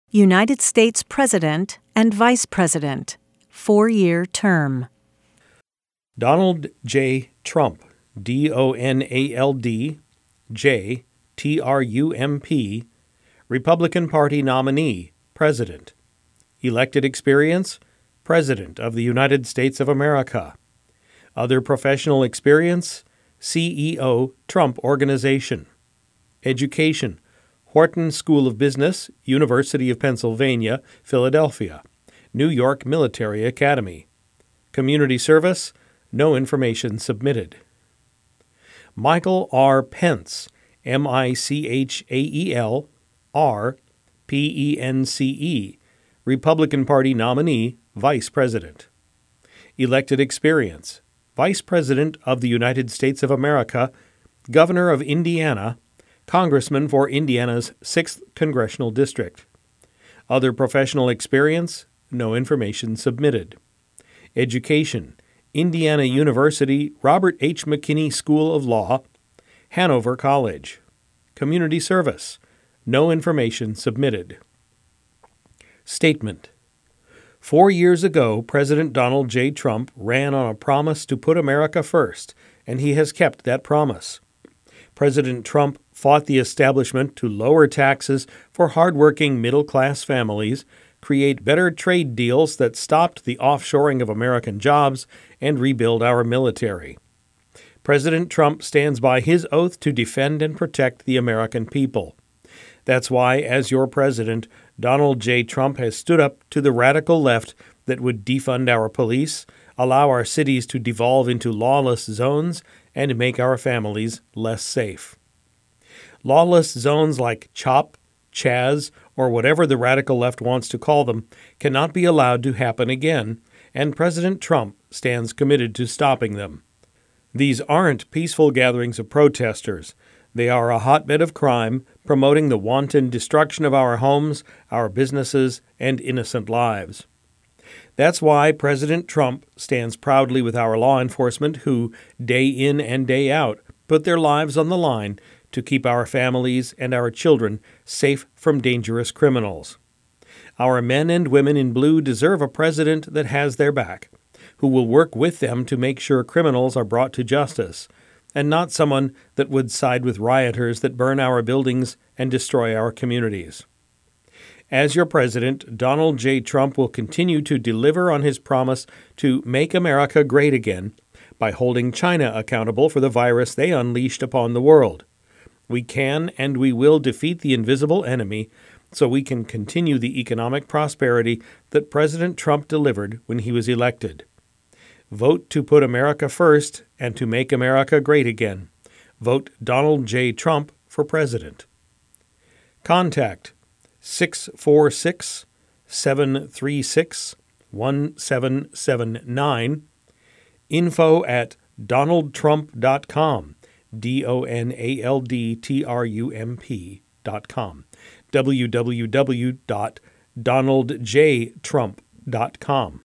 United States President and Vice President, 4-year term. Donald J. Trump, D-O-N-A-L-D, J, T-R-U-M-P, Republican Party nominee, President. Elected experience, President of the United States of America. Other professional experience, CEO, Trump Organization. Education, Wharton School of Business, University of Pennsylvania, Philadelphia. New York Military Academy. Community service, no information submitted. Michael R. Pence, M-I-C-H-A-E-L, R, P-E-N-C-E, Republican Party nominee, Vice President. Elected experience, Vice President of the United States of America, Governor of Indiana, Congressman for Indiana's 6th Congressional District. Other professional experience, no information submitted. Education, Indiana University Robert H. McKinney School of Law, Hanover College. Community service, no information submitted. Statement. 4 years ago, President Donald J. Trump ran on a promise to put America first, and he has kept that promise. President Trump fought the establishment to lower taxes for hardworking middle-class families, create better trade deals that stopped the offshoring of American jobs, and rebuild our military. President Trump stands by his oath to defend and protect the American people. That's why, as your president, Donald J. Trump has stood up to the radical left that would defund our police, allow our cities to devolve into lawless zones, and make our families less safe. Lawless zones like CHOP, Chaz, or whatever the radical left wants to call them cannot be allowed to happen again, and President Trump stands committed to stopping them. These aren't peaceful gatherings of protesters. They are a hotbed of crime, promoting the wanton destruction of our homes, our businesses, and innocent lives. That's why President Trump stands proudly with our law enforcement who, day in and day out, put their lives on the line to keep our families and our children safe from dangerous criminals. Our men and women in blue deserve a president that has their back, who will work with them to make sure criminals are brought to justice, and not someone that would side with rioters that burn our buildings and destroy our communities. As your president, Donald J. Trump will continue to deliver on his promise to make America great again by holding China accountable for the virus they unleashed upon the world. We can and we will defeat the invisible enemy so we can continue the economic prosperity that President Trump delivered when he was elected. Vote to put America first and to make America great again. Vote Donald J. Trump for president. Contact 646-736-1779. info@donaldtrump.com. DONALDTRUMP.com. www.donaldjtrump.com.